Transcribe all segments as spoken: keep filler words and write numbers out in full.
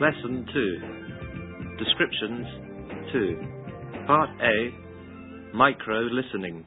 Lesson two. Descriptions two. Part A. Micro-listening.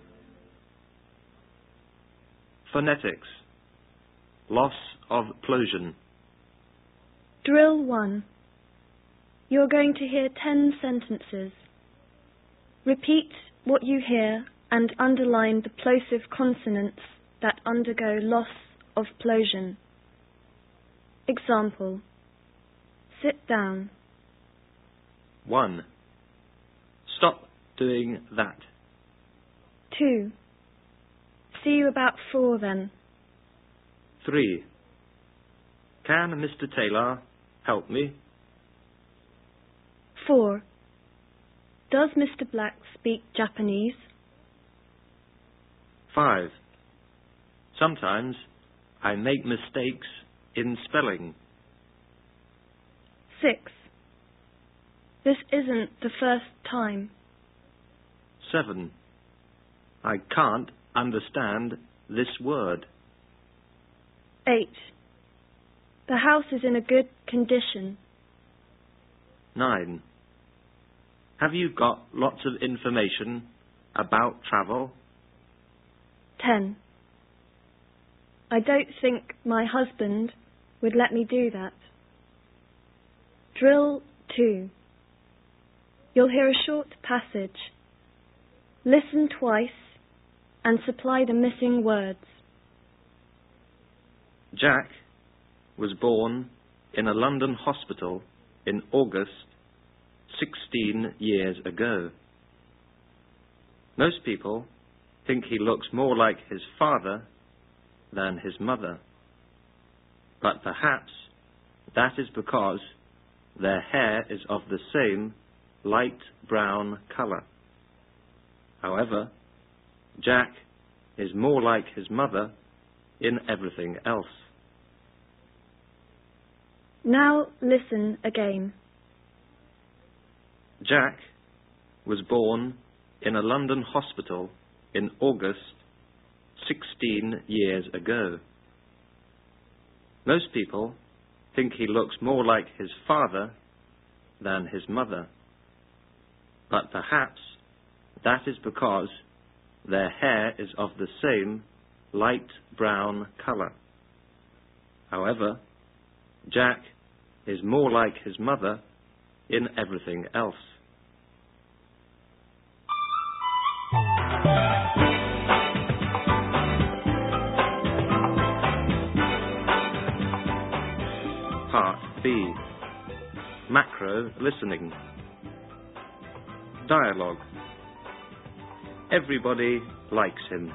Phonetics. Loss of plosion. Drill one. You're going to hear ten sentences. Repeat what you hear and underline the plosive consonants that undergo loss of plosion. Example. Sit down. one. Stop doing that. two. See you about four then. three. Can Mister Taylor help me? four. Does Mister Black speak Japanese? five. Sometimes I make mistakes in spelling. six. This isn't the first time. seven. I can't understand this word. eight. The house is in a good condition. nine. Have you got lots of information about travel? ten. I don't think my husband would let me do that. Drill two. You'll hear a short passage. Listen twice and supply the missing words. Jack was born in a London hospital in August sixteen years ago. Most people think he looks more like his father than his mother, but perhaps that is because their hair is of the same light brown colour. However, Jack is more like his mother in everything else. Now listen again. Jack was born in a London hospital in August sixteen years ago. Most people think he looks more like his father than his mother, but perhaps that is because their hair is of the same light brown colour. However, Jack is more like his mother in everything else. Part B. Macro listening. Dialogue. Everybody likes him.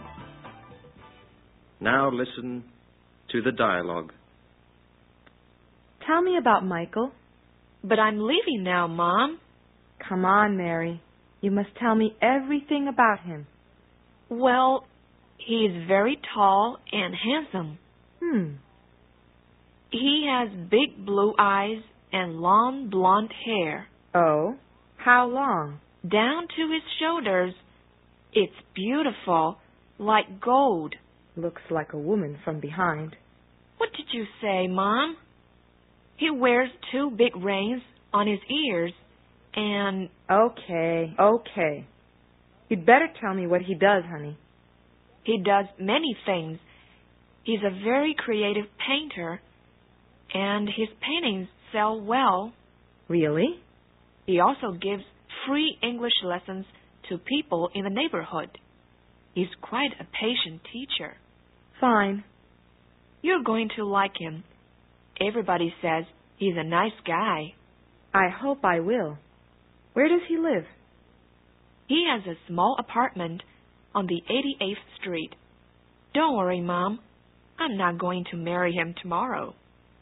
Now listen to the dialogue. Tell me about Michael. But I'm leaving now, Mom. Come on, Mary. You must tell me everything about him. Well, he's very tall and handsome. Hmm. He has big blue eyes and long blonde hair. Oh? How long? Down to his shoulders. It's beautiful, like gold. Looks like a woman from behind. What did you say, Mom? He wears two big rings on his ears, and... Okay, okay. You'd better tell me what he does, honey. He does many things. He's a very creative painter, and his paintings sell well. Really? He also gives free English lessons to people in the neighborhood. He's quite a patient teacher. Fine. You're going to like him. Everybody says he's a nice guy. I hope I will. Where does he live? He has a small apartment on the eighty-eighth Street. Don't worry, Mom. I'm not going to marry him tomorrow.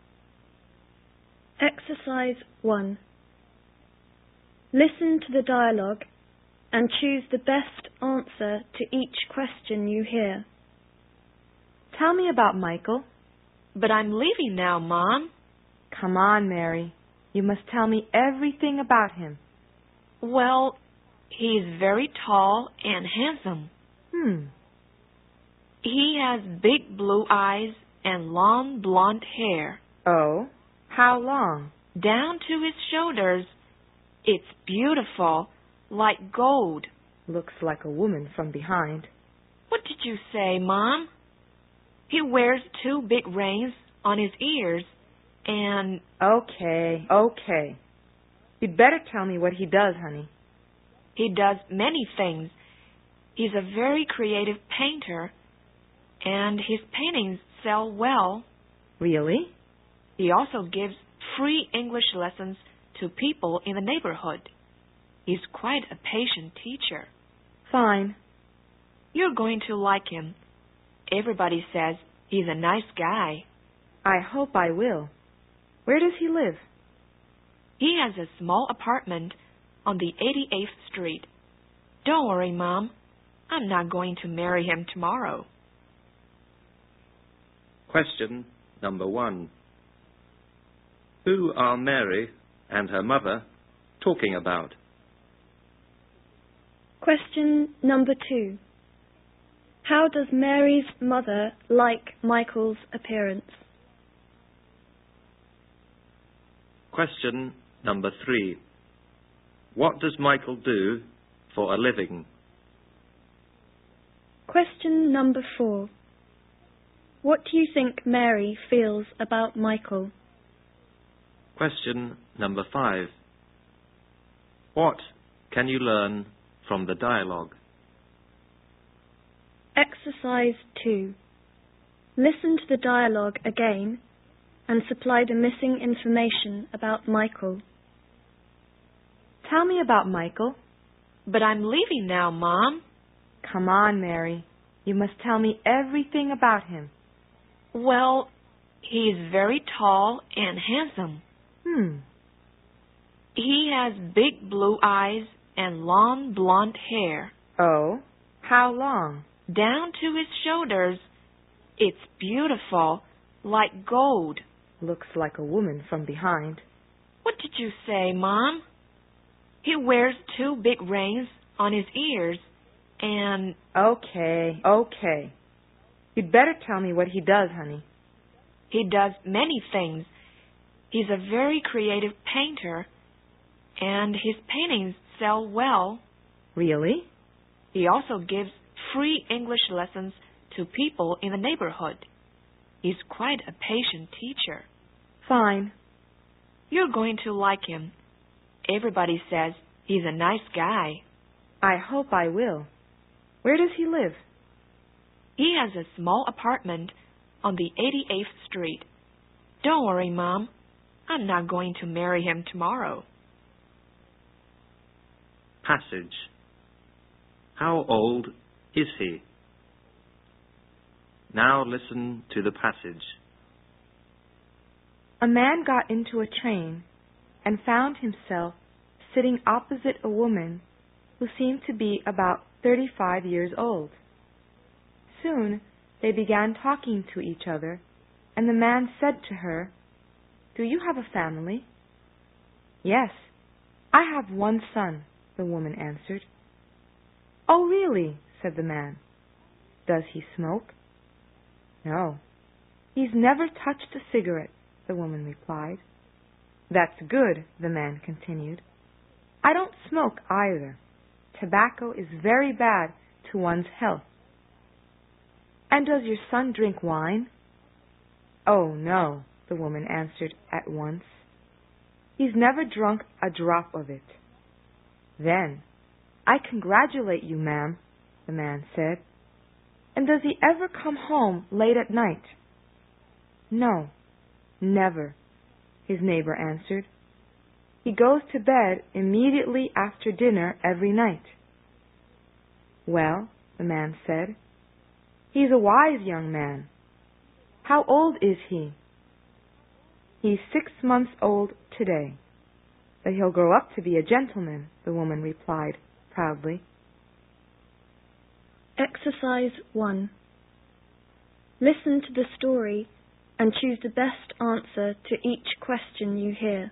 Exercise one. Listen to the dialogue and choose the best answer to each question you hear. Tell me about Michael. But I'm leaving now, Mom. Come on, Mary. You must tell me everything about him. Well, he's very tall and handsome. Hmm. He has big blue eyes and long blonde hair. Oh? How long? down to his shoulders. It's beautiful, like gold. Looks like a woman from behind. What did you say, Mom? He wears two big rings on his ears, and... Okay, okay. You'd better tell me what he does, honey. He does many things. He's a very creative painter, and his paintings sell well. Really? He also gives free English lessons to people in the neighborhood. He's quite a patient teacher. Fine. You're going to like him. Everybody says he's a nice guy. I hope I will. Where does he live? He has a small apartment on the eighty-eighth Street. Don't worry, Mom. I'm not going to marry him tomorrow. Question number one. Who are Mary and her mother talking about? Question number two. How does Mary's mother like Michael's appearance? Question number three. What does Michael do for a living? Question number four. What do you think Mary feels about Michael? Question number five. What can you learn from the dialogue? Exercise two. Listen to the dialogue again and supply the missing information about Michael. Tell me about Michael. But I'm leaving now, Mom. Come on, Mary. You must tell me everything about him. Well, he's very tall and handsome. Hmm. He has big blue eyes and long blonde hair. Oh? How long? Down to his shoulders. It's beautiful, like gold. Looks like a woman from behind. What did you say, Mom? He wears two big rings on his ears, and... Okay, okay. You'd better tell me what he does, honey. He does many things. He's a very creative painter, and his paintings sell well. Really? He also gives free English lessons to people in the neighborhood. He's quite a patient teacher. Fine. You're going to like him. Everybody says he's a nice guy. I hope I will. Where does he live? He has a small apartment on the eighty-eighth Street. Don't worry, Mom. I'm not going to marry him tomorrow. Passage. How old is he? Now listen to the passage. A man got into a train and found himself sitting opposite a woman who seemed to be about thirty-five years old. Soon they began talking to each other, and the man said to her, "Do you have a family?" "Yes, I have one son," the woman answered. "Oh, really?" said the man. "Does he smoke?" "No, he's never touched a cigarette," the woman replied. "That's good," the man continued. "I don't smoke either. Tobacco is very bad to one's health." "And does your son drink wine?" "Oh, no," the woman answered at once. "He's never drunk a drop of it." "Then, I congratulate you, ma'am," the man said. "And does he ever come home late at night?" "No, never," his neighbor answered. "He goes to bed immediately after dinner every night." "Well," the man said, "he's a wise young man. How old is he?" "He's six months old today, but he'll grow up to be a gentleman," the woman replied proudly. Exercise one. Listen to the story and choose the best answer to each question you hear.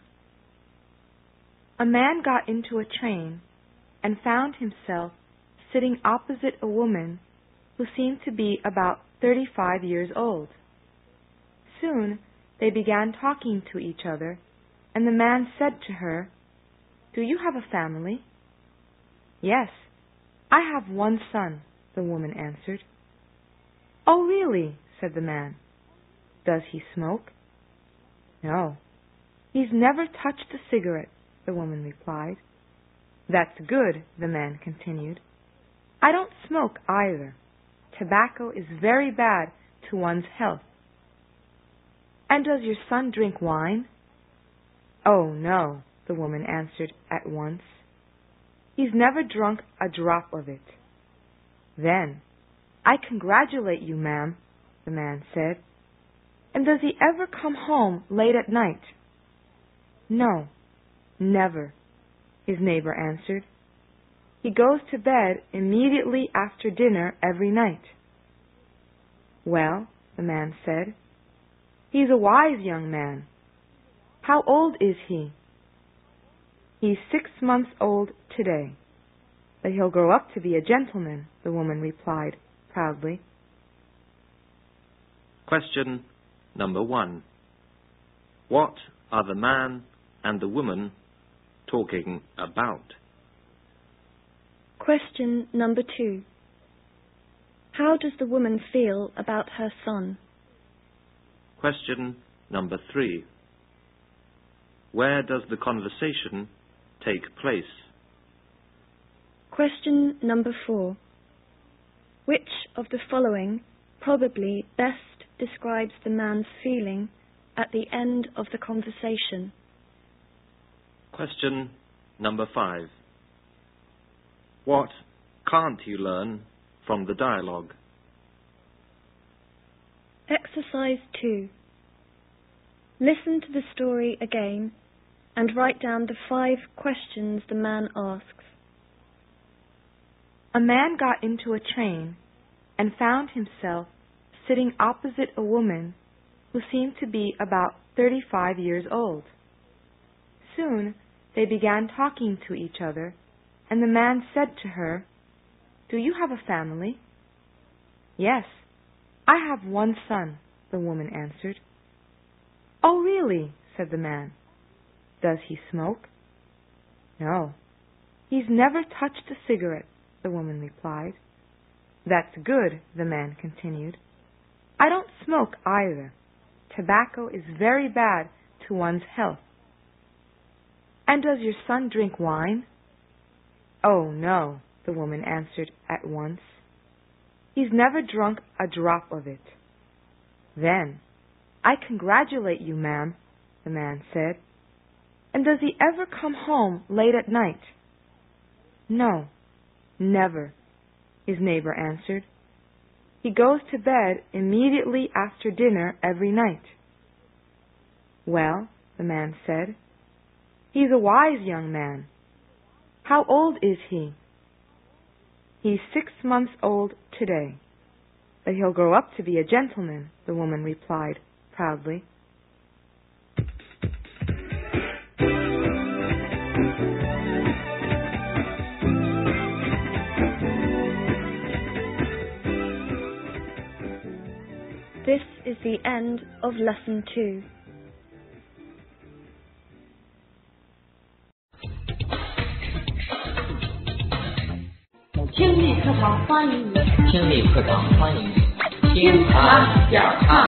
A man got into a train and found himself sitting opposite a woman who seemed to be about thirty-five years old. Soon they began talking to each other, and the man said to her, "Do you have a family?" "Yes, I have one son," the woman answered. "Oh, really?" said the man. "Does he smoke?" "No, he's never touched a cigarette," the woman replied. "That's good," the man continued. "I don't smoke either. Tobacco is very bad to one's health." "And does your son drink wine?" "Oh, no," the woman answered at once. "He's never drunk a drop of it." "Then, I congratulate you, ma'am," the man said. "And does he ever come home late at night?" "No, never," his neighbor answered. "He goes to bed immediately after dinner every night." "Well," the man said, "he's a wise young man. How old is he?" "He's six months old today, but he'll grow up to be a gentleman," the woman replied proudly. Question number one. What are the man and the woman talking about? Question number two. How does the woman feel about her son? Question number three. Where does the conversation take place? Question number four. Which of the following probably best describes the man's feeling at the end of the conversation? Question number five. What can't you learn from the dialogue? Exercise two. Listen to the story again and write down the five questions the man asks. A man got into a train and found himself sitting opposite a woman who seemed to be about thirty-five years old. Soon they began talking to each other, and the man said to her, "Do you have a family?" "Yes, I have one son," the woman answered. "Oh, really?" said the man. "Does he smoke?" "No, he's never touched a cigarette," the woman replied. "That's good," the man continued. "I don't smoke either. Tobacco is very bad to one's health." "And does your son drink wine?" "Oh, no," the woman answered at once. "He's never drunk a drop of it." "Then, I congratulate you, ma'am," the man said. "And does he ever come home late at night?" "No, never," his neighbor answered. "He goes to bed immediately after dinner every night." "Well," the man said, "he's a wise young man. How old is he?" "He's six months old today, but he'll grow up to be a gentleman," the woman replied proudly. This is the end of lesson two. 听力课堂欢迎你，听力课堂欢迎你，听谈点儿看。